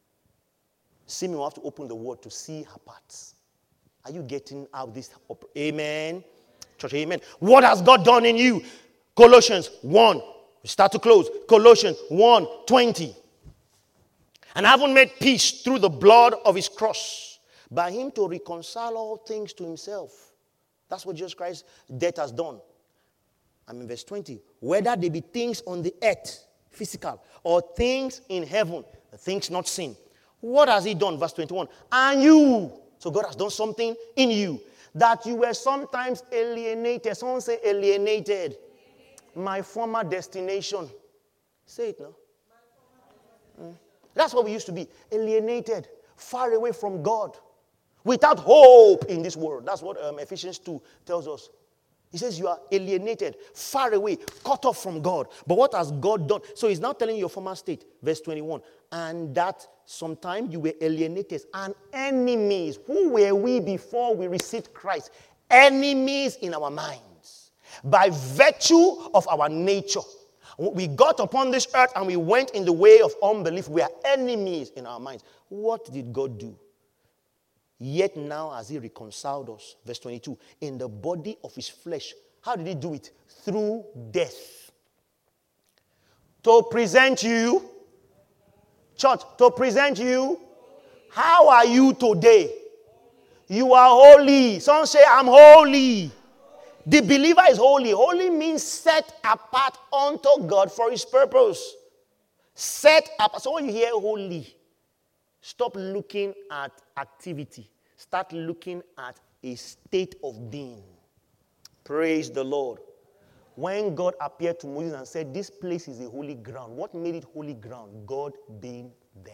Simi will have to open the word to see her parts. Are you getting out this? Amen. Church, amen. What has God done in you? Colossians 1. We start to close. Colossians 1:20. And having made peace through the blood of his cross, by him to reconcile all things to himself. That's what Jesus Christ's death has done. I'm in verse 20. Whether they be things on the earth, physical, or things in heaven, the things not seen. What has he done? Verse 21. And you. So God has done something in you. That you were sometimes alienated. Someone say alienated. My former destination. Say it now. That's what we used to be. Alienated. Far away from God. Without hope in this world. That's what Ephesians 2 tells us. He says you are alienated, far away, cut off from God. But what has God done? So he's now telling you your former state. Verse 21. And that sometime you were alienated and enemies. Who were we before we received Christ? Enemies in our minds. By virtue of our nature. We got upon this earth and we went in the way of unbelief. We are enemies in our minds. What did God do? Yet now has he reconciled us, verse 22, in the body of his flesh. How did he do it? Through death. To present you, church, to present you. How are you today? You are holy. Some say, I'm holy. The believer is holy. Holy means set apart unto God for his purpose. Set apart. So when you hear holy, stop looking at activity. Start looking at a state of being. Praise the Lord. When God appeared to Moses and said, this place is a holy ground. What made it holy ground? God being there.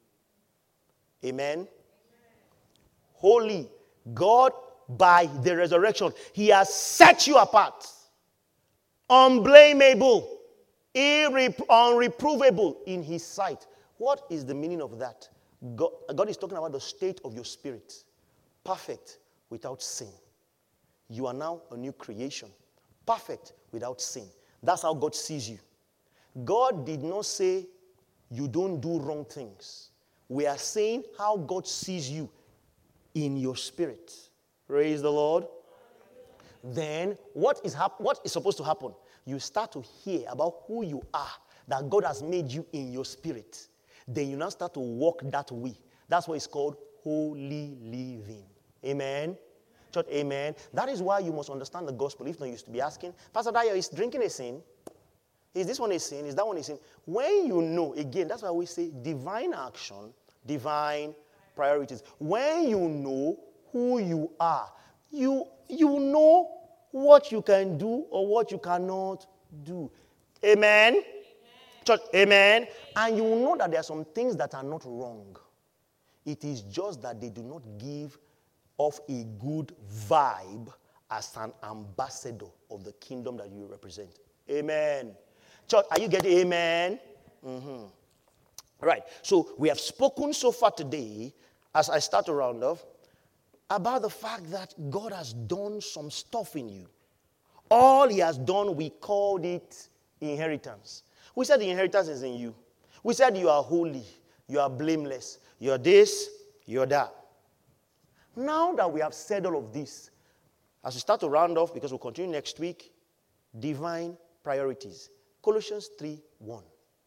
Amen. Holy. God, by the resurrection, he has set you apart. Unblameable. Unreprovable in his sight. What is the meaning of that? God is talking about the state of your spirit. Perfect without sin. You are now a new creation. Perfect without sin. That's how God sees you. God did not say you don't do wrong things. We are saying how God sees you in your spirit. Praise the Lord. Then what is supposed to happen? You start to hear about who you are, that God has made you in your spirit. Then you now start to walk that way. That's what it's called holy living. Amen. Church, amen. That is why you must understand the gospel. If not, you used to be asking, Pastor Dayo, is drinking a sin? Is this one a sin? Is that one a sin? When you know, again, that's why we say divine action, divine priorities. When you know who you are, you know what you can do or what you cannot do. Amen. Church, amen. And you will know that there are some things that are not wrong. It is just that they do not give off a good vibe as an ambassador of the kingdom that you represent. Amen. Church, are you getting amen? Mm-hmm. Right. So we have spoken so far today, as I start to round off, about the fact that God has done some stuff in you. All he has done, we called it inheritance. We said the inheritance is in you. We said you are holy, you are blameless, you're this, you're that. Now that we have said all of this, as we start to round off, because we'll continue next week, divine priorities. Colossians 3:1.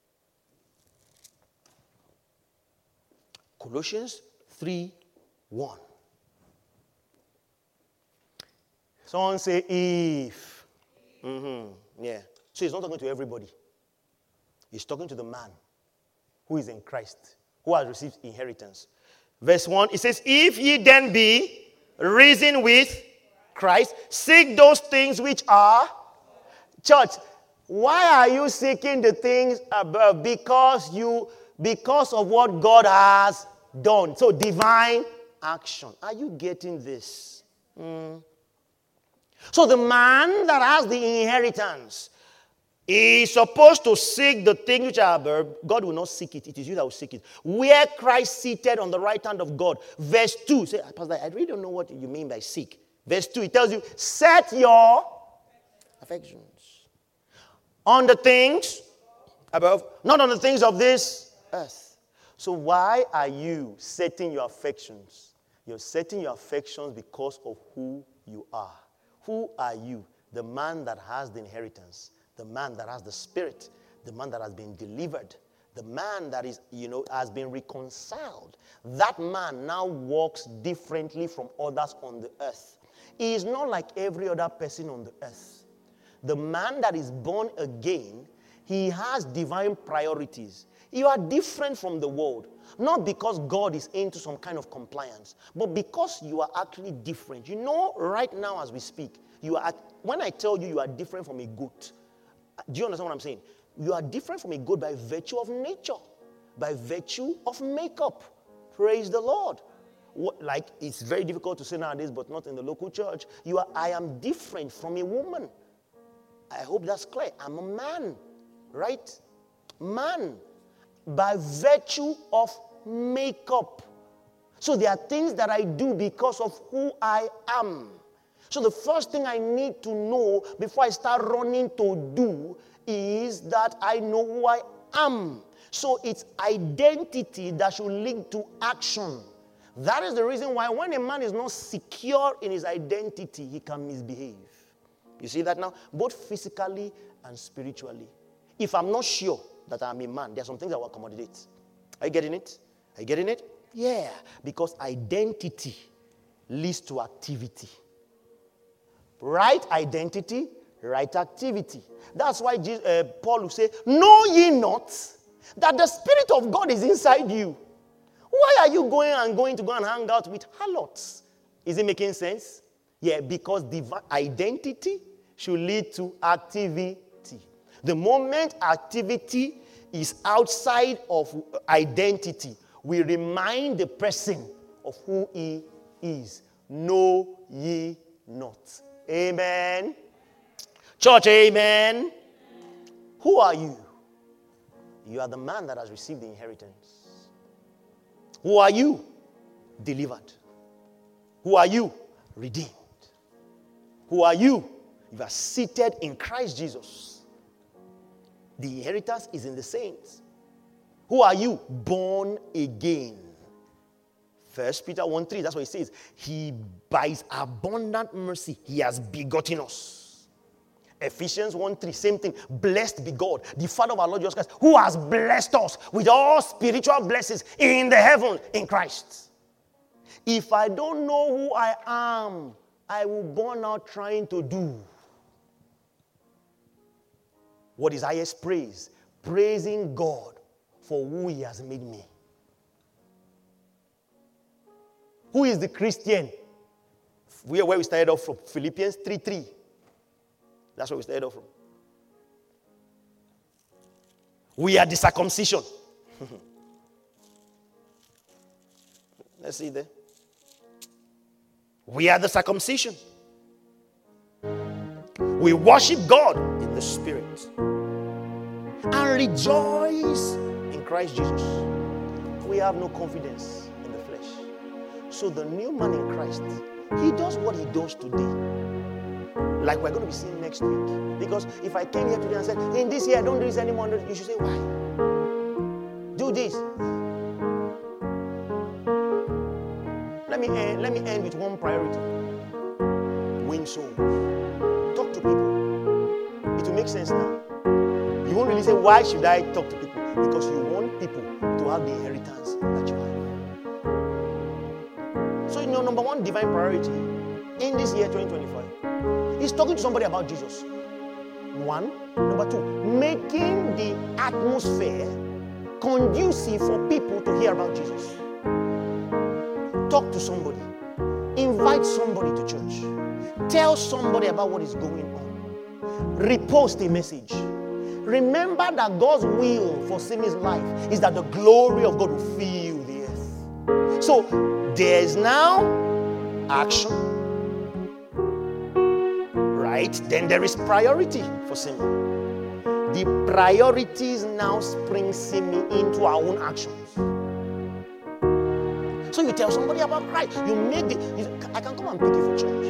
Colossians 3:1. Someone say if. Mm-hmm. Yeah. So he's not talking to everybody. He's talking to the man who is in Christ, who has received inheritance. Verse 1, it says, if ye then be risen with Christ, seek those things which are. Church, why are you seeking the things above? Because of what God has done. So divine action. Are you getting this? So the man that has the inheritance is supposed to seek the things which are above. God will not seek it. It is you that will seek it. Where Christ seated on the right hand of God. Verse 2. Say, Pastor, I really don't know what you mean by seek. Verse 2, it tells you, set your affections on the things above, not on the things of this earth. So why are you setting your affections? You're setting your affections because of who you are. Who are you? The man that has the inheritance, the man that has the spirit, the man that has been delivered, the man that is, has been reconciled. That man now walks differently from others on the earth. He is not like every other person on the earth. The man that is born again, he has divine priorities. You are different from the world. Not because God is into some kind of compliance, but because you are actually different. Right now as we speak, when I tell you are different from a goat, do you understand what I'm saying? You are different from a goat by virtue of nature, by virtue of makeup. Praise the Lord. It's very difficult to say nowadays, but not in the local church. I am different from a woman. I hope that's clear. I'm a man, right? Man. By virtue of makeup. So there are things that I do because of who I am. So the first thing I need to know before I start running to do is that I know who I am. So it's identity that should lead to action. That is the reason why when a man is not secure in his identity, he can misbehave. You see that now? Both physically and spiritually. If I'm not sure that I'm a man, there are some things I will accommodate. Are you getting it? Are you getting it? Yeah. Because identity leads to activity. Right identity, right activity. That's why Paul will say, know ye not that the Spirit of God is inside you? Why are you going to hang out with harlots? Is it making sense? Yeah, because divine identity should lead to activity. The moment activity is outside of identity, we remind the person of who he is. Know ye not. Amen. Church, amen. Who are you? You are the man that has received the inheritance. Who are you? Delivered. Who are you? Redeemed. Who are you? You are seated in Christ Jesus. The inheritance is in the saints. Who are you? Born again. 1 Peter 1:3, that's what it says. He, by his abundant mercy, he has begotten us. Ephesians 1:3, same thing. Blessed be God, the Father of our Lord Jesus Christ, who has blessed us with all spiritual blessings in the heaven in Christ. If I don't know who I am, I will burn out trying to do. What is highest praise? Praising God for who he has made me. Who is the Christian? Where we started off from. Philippians 3:3. That's where we started off from. We are the circumcision. Let's see there. We are the circumcision. We worship God in the Spirit and rejoice in Christ Jesus. We have no confidence in the flesh. So the new man in Christ, he does what he does today. Like we're going to be seeing next week. Because if I came here today and said, in this year, don't do this anymore, you should say, why? Do this. Let me end with one priority. Win souls. Talk to people. It will make sense now. You won't really say, why should I talk to people? Because you want people to have the inheritance that you have. So, number one divine priority in this year 2025 is talking to somebody about Jesus. One. Number two, making the atmosphere conducive for people to hear about Jesus. Talk to somebody. Invite somebody to church. Tell somebody about what is going on. Repost a message. Remember that God's will for Simi's life is that the glory of God will fill the earth. So there is now action, right? Then there is priority for Simi. The priorities now spring Simi into our own actions. So you tell somebody about Christ. You make I can come and pick you for church.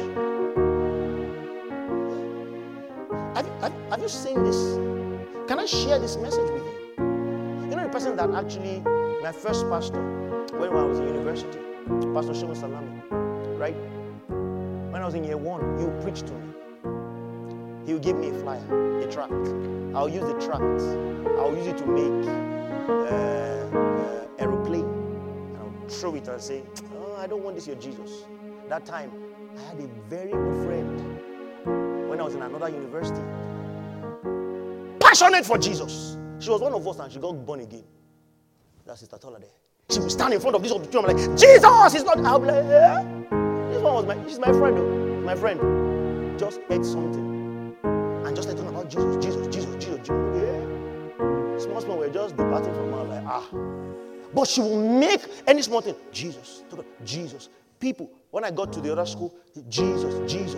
Have you seen this? Can I share this message with you? You know the person that actually, my first pastor, when I was in university, Pastor Shemun Salami, right? When I was in year 1, he would preach to me. He would give me a flyer, a tract. I'll use the tract. I'll use it to make aeroplane. And I'll throw it and say, oh, I don't want this, your Jesus. That time, I had a very good friend when I was in another university. Passionate for Jesus. She was one of us and she got born again. That's Sister Tola there. She would stand in front of this auditorium and like, Jesus is not. I'll be like, yeah. This one was she's my friend though. My friend just ate something and just talking about Jesus. Yeah. Small, we're just departing from her like, But she will make any small thing. Jesus. People, when I got to the other school, Jesus.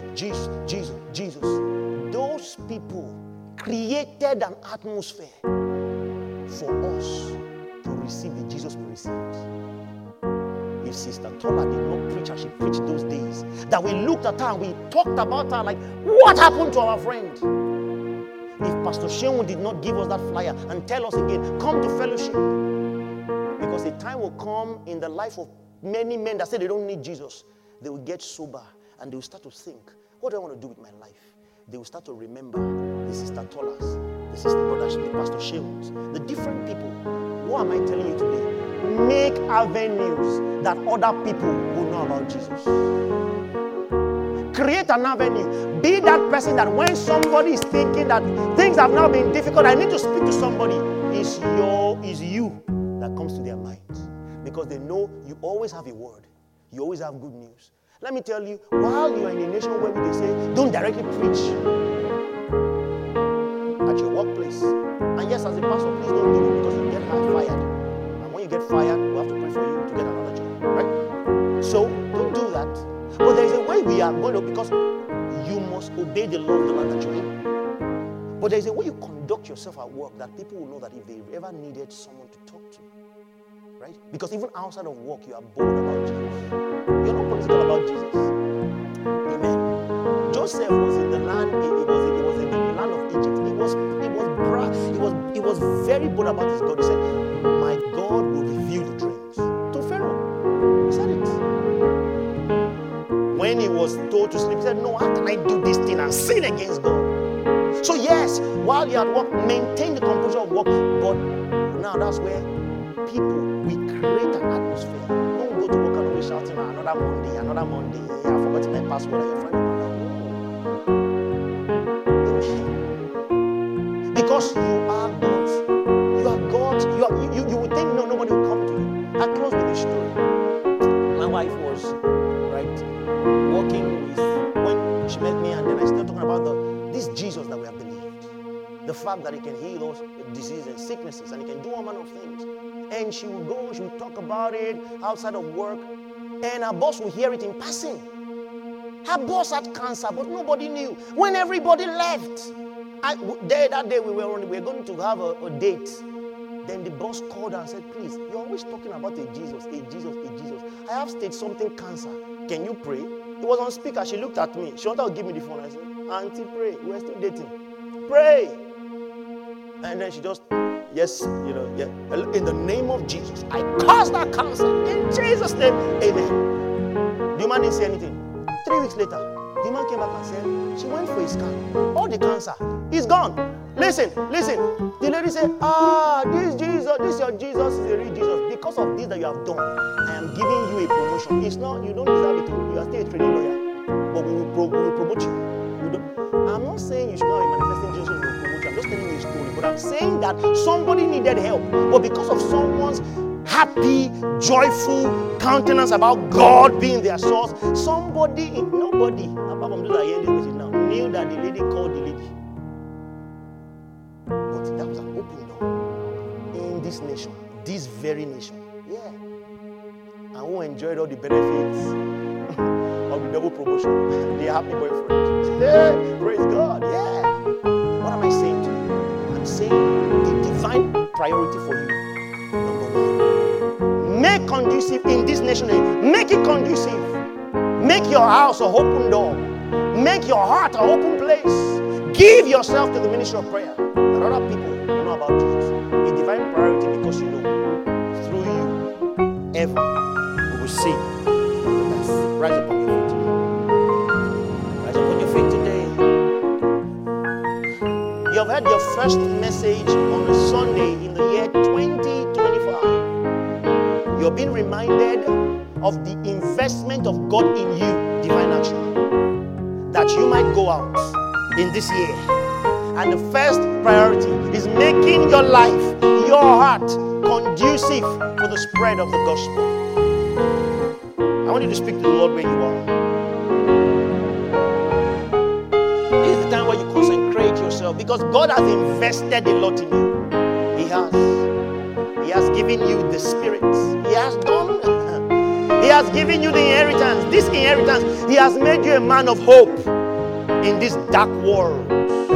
Those people created an atmosphere for us to receive the Jesus we received. If Sister Tola did not preach as she preached those days, that we looked at her and we talked about her like, what happened to our friend? If Pastor Shemun did not give us that flyer and tell us again, come to fellowship. Because a time will come in the life of many men that say they don't need Jesus. They will get sober and they will start to think, what do I want to do with my life? They will start to remember the Sister Tolas, the Sister Brothers, the Pastor Shemuns, the different people. What am I telling you today? Make avenues that other people will know about Jesus. Create an avenue. Be that person that when somebody is thinking that things have now been difficult, I need to speak to somebody, is you that comes to their minds. Because they know you always have a word. You always have good news. Let me tell you, while you are in a nation where they say, don't directly preach at your workplace. And yes, as a pastor, please don't do it because you get fired. And when you get fired, we have to pray for you to get another job. Right? So, don't do that. But there is a way we are going to, because you must obey the law of the land that you're in. But there is a way you conduct yourself at work that people will know that if they ever needed someone to talk to, right? Because even outside of work, you are bold about Jesus. You're not political about Jesus. Amen. Joseph was in the land. It was in the land of Egypt. He was very bold about his God. He said, "My God will reveal the dreams to Pharaoh." He said it. When he was told to sleep, he said, "No, how can I do this thing and sin against God?" So yes, while you're at work, maintain the composure of work. But now that's where we create an atmosphere. Don't go to work and always shouting another Monday. Yeah, I forgot my password and your friend. Because you are God's. You are God's. You would think no, nobody will come to you. I close with this story. My wife was working with when she met me, and then I started talking about this Jesus that we have believed. The fact that he can heal those diseases and sicknesses, and he can do all manner of things. And she will go, she will talk about it outside of work, and her boss will hear it in passing. Her boss had cancer, but nobody knew. When everybody left, that day we were going to have a date. Then the boss called her and said, please, you're always talking about a Jesus. I have stage something cancer. Can you pray? It was on speaker. She looked at me. She wanted to give me the phone. I said, Auntie, pray. We're still dating. Pray. And then she just, yes, in the name of Jesus, I curse that cancer. In Jesus' name, amen. The man didn't say anything. 3 weeks later, the man came back and said, she went for a scan. All the cancer is gone. Listen. The lady said, this Jesus, this your Jesus is a real Jesus. Because of this that you have done, I am giving you a promotion. It's not, you don't deserve it. You are still a training lawyer. But we will promote you. I'm not saying you should not be manifesting Jesus will promote you. I'm just telling you a story. But I'm saying that somebody needed help. But because of someone's happy, joyful countenance about God being their source, nobody, apart from those that are hearing this message now, knew that the lady called the lady. But that was an open door in this nation, this very nation. Yeah. And who enjoyed all the benefits of the double promotion, the happy boyfriend. Yeah, praise God. Yeah. What am I saying to you? I'm saying the divine priority for you. Number one, make conducive in this nation. Make it conducive. Make your house an open door. Make your heart an open place. Give yourself to the ministry of prayer. That other people know about Jesus. A divine priority because you know through you, ever we will see the best. Rise upon your feet today. Rise upon your feet today. You have heard your first message on a Sunday in the year 2025. You're being reminded of the investment of God in you, divine action, that you might go out in this year. And the first priority is making your life, your heart, conducive for the spread of the gospel. I want you to speak to the Lord where you are. This is the time where you consecrate yourself, because God has invested a lot in you. He has. He has given you the Spirit. He has done. He has given you the inheritance. This inheritance, He has made you a man of hope in this dark world.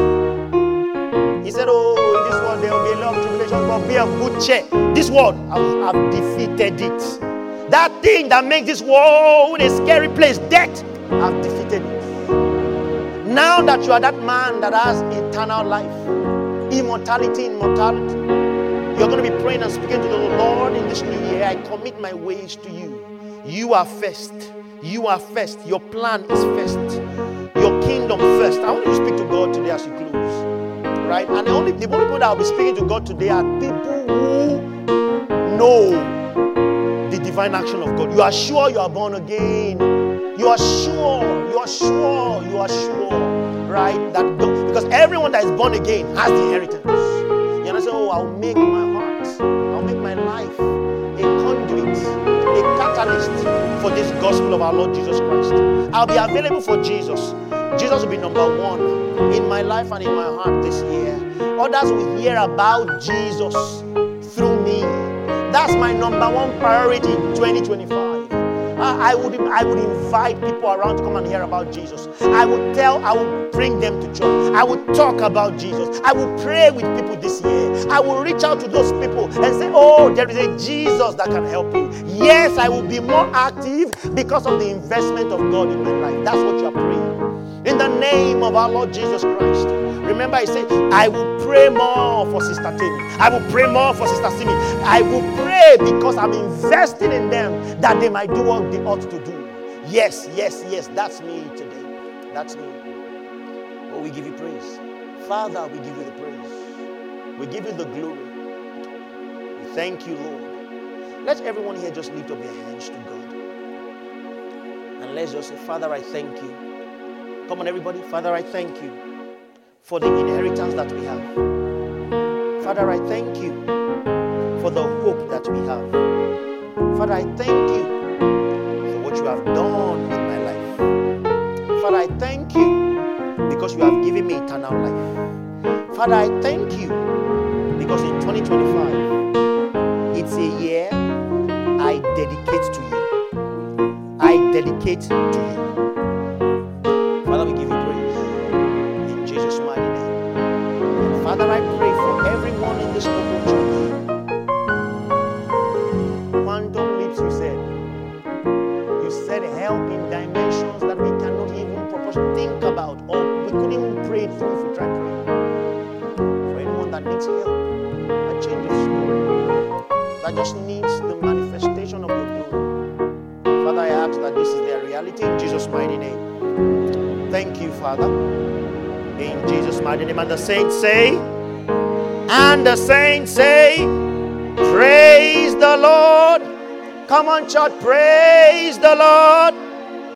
He said, oh, in this world there will be a lot of tribulation, but be of good cheer. This world, I've defeated it. That thing that makes this world a scary place, death, I've defeated it. Now that you are that man that has eternal life, immortality, you're going to be praying and speaking to the Lord in this new year. I commit my ways to you. You are first. You are first. Your plan is first. Your kingdom first. I want you to speak to God today as you close. Right? And the only people that I'll be speaking to God today are people who know the divine action of God. You are sure you are born again. You are sure. Right? That God, because everyone that is born again has the inheritance. You know, say, oh, I'll make my heart, I'll make my life a conduit, a catalyst for this gospel of our Lord Jesus Christ. I'll be available for Jesus. Jesus will be number one in my life and in my heart this year. Others will hear about Jesus through me. That's my number one priority in 2025. I would invite people around to come and hear about Jesus. I would bring them to church. I would talk about Jesus. I would pray with people this year. I will reach out to those people and say, oh, there is a Jesus that can help you. Yes, I will be more active because of the investment of God in my life. That's what you are praying. In the name of our Lord Jesus Christ. Remember, I said, I will pray more for Sister Tammy. I will pray more for Sister Simi. I will pray because I'm investing in them that they might do what they ought to do. Yes, that's me today. That's me. Oh, we give you praise. Father, we give you the praise. We give you the glory. We thank you, Lord. Let everyone here just lift up their hands to God. And let's just say, Father, I thank you. Come on, everybody. Father, I thank you for the inheritance that we have. Father, I thank you for the hope that we have. Father, I thank you for what you have done in my life. Father, I thank you because you have given me eternal life. Father, I thank you because in 2025, it's a year I dedicate to you. I dedicate to you. Father, we give you praise in Jesus' mighty name. And Father, I pray for everyone in this local church. Quantum leaps, you said. You said help in dimensions that we cannot even think about, or we couldn't even pray it through if we tried praying. For anyone that needs help, a change of story, that just needs the manifestation of your glory. Father, I ask that this is their reality in Jesus' mighty name. Thank you, Father. In Jesus' mighty name. And the saints say, praise the Lord. Come on, church, praise the Lord.